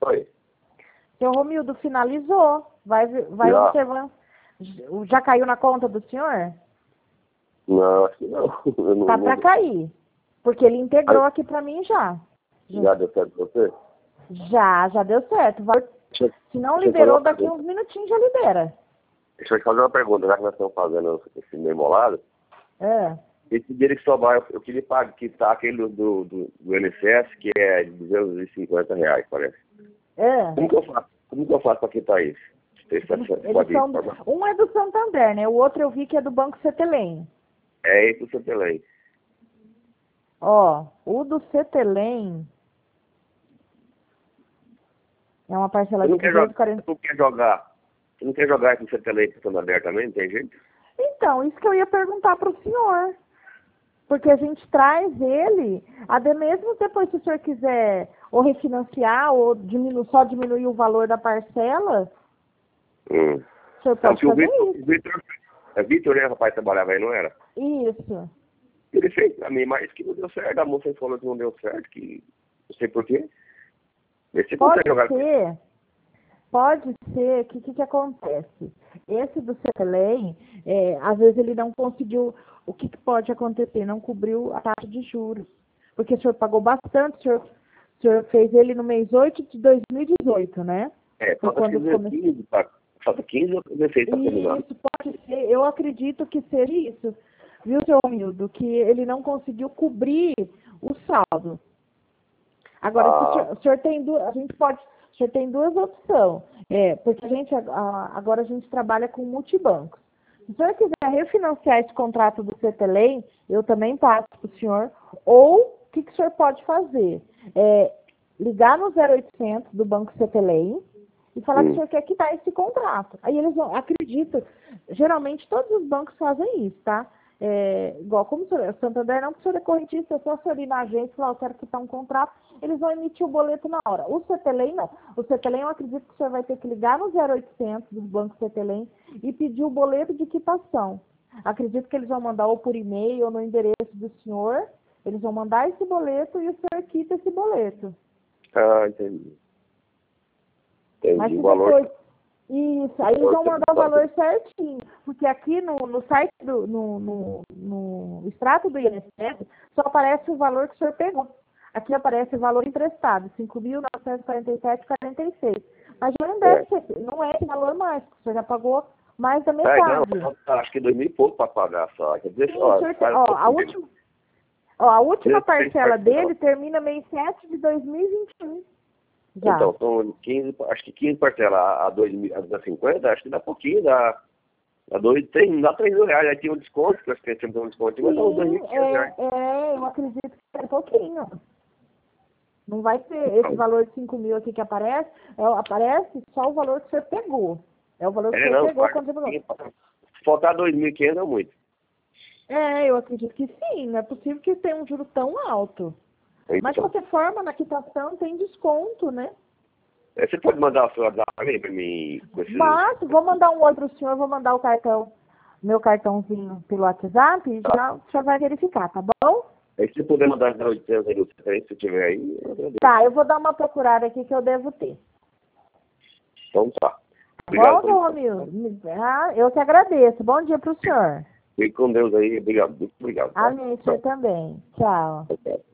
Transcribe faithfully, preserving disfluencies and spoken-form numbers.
Oi. Seu Romildo, finalizou. Vai, vai Já. observando. Já caiu na conta do senhor? Não, acho que não. Eu não Tá não- pra cair. Porque ele integrou Aí- aqui pra mim já. Já deu certo pra você? Já, já deu certo. Vai- Deixa, eu- Se não deixa eu fazer liberou, uma daqui pergunta. uns minutinhos já libera. Deixa eu te fazer uma pergunta, já que nós estamos fazendo esse memolado. É. Esse dinheiro que sobrar, eu, eu queria pagar, quitar aquele do, do, do, do I N S S, que é de duzentos e cinquenta reais, parece. É. Como que eu faço? Como que eu faço para quitar isso? Você sabe- você Eles pode são, informar? um é do Santander, né? O outro eu vi que é do Banco Cetelem. É esse o seu telém. Ó, o do Cetelem é uma parcela Você de não quer jogar, duzentos e quarenta. você não quer jogar, você não quer jogar esse seu telém para Santander também? Não tem jeito? Então, isso que eu ia perguntar para o senhor. Porque a gente traz ele, até mesmo depois se o senhor quiser ou refinanciar ou diminu só diminuir o valor da parcela, Hum. o senhor É pode que o fazer Vitor, o isso. Vitor, é Vitor, né, rapaz, trabalhava aí, não era? Isso. Ele fez pra mim, mas que não deu certo. A moça falou que não deu certo, que não sei porquê. Vê se você Pode consegue jogar. ser, pode ser que o que, que acontece? Esse do Cetelem, é, às vezes ele não conseguiu, o que, que pode acontecer? Não cobriu a taxa de juros. Porque o senhor pagou bastante, o senhor, o senhor fez ele no mês oito de dois mil e dezoito, né? É, Foi falta quando come... quinze, pra, falta quinze ou dezesseis para terminar. Isso pode ser, eu acredito que seja isso, viu, seu Romildo? Que ele não conseguiu cobrir o saldo. Agora, se o Ah, senhor, o senhor tem duas, a gente pode, o senhor tem duas opções, é, porque a gente, a- agora a gente trabalha com multibancos. Se o senhor quiser refinanciar esse contrato do Cetelem, eu também passo para o senhor, ou o que, que o senhor pode fazer? É, ligar no zero oitocentos do Banco Cetelem e falar que o hum. senhor quer quitar esse contrato. Aí eles vão, acredito, geralmente todos os bancos fazem isso, tá? É, igual como o senhor, o Santander não, porque o senhor é correntista, é só o senhor ir na agência e falar, eu quero quitar um contrato, eles vão emitir o boleto na hora. O Cetelem não. O Cetelem eu acredito que o senhor vai ter que ligar no zero oitocentos do Banco Cetelem e pedir o boleto de quitação. Acredito que eles vão mandar ou por e-mail ou no endereço do senhor, eles vão mandar esse boleto e o senhor quita esse boleto. Ah, entendi. Mas Entendi. se O valor. depois... Isso, aí eles vão mandar o valor certinho. Porque aqui no, no site, do, no, no, no extrato do I N S S, só aparece o valor que o senhor pegou. Aqui aparece o valor emprestado, cinco mil novecentos e quarenta e sete reais e quarenta e seis centavos. Mas já não deve É. ser, não é esse valor mais, porque o senhor já pagou mais da É, metade. não, acho que dois mil e pouco para pagar só. Quer dizer, Sim, o ó, senhor, te- faz ó, um a pouco mesmo. última, ó, a última dezesseis parcela parcelas. dele termina mês sete de dois mil e vinte e um. Já. Então, são quinze, acho que quinze parcelas a dois mil, a cinquenta, acho que dá pouquinho, dá, dá dois, três, não dá três mil reais, aí tem um desconto, que acho que tem um desconto, mas dá uns dois mil e Sim, quinhentos reais. é, é, eu acredito que é pouquinho. Não vai ser esse Então, valor de cinco mil aqui que aparece, é, aparece só o valor que você pegou. É o valor que é, você não, pegou paga quando você pegou. pouquinho. Se faltar dois mil e quinhentos é muito. É, eu acredito que sim, não é possível que tenha um juro tão alto. Mas de Então, qualquer forma, na quitação tem desconto, né? é, você pode mandar o seu WhatsApp para mim, para mim, com esses... Mas, vou mandar um oi para o senhor, vou mandar o cartão, meu cartãozinho pelo WhatsApp e Tá. já o senhor vai verificar, tá bom? Aí se você puder mandar zero oitocentos aí, se você tiver aí, eu agradeço. Tá, eu vou dar uma procurada aqui que eu devo ter. Então tá. Tá Obrigado bom, por Romildo? Ah, eu que agradeço. Bom dia para o senhor. Fique com Deus aí, obrigado, muito obrigado, tá? Amém, o senhor também. Tchau. Tchau.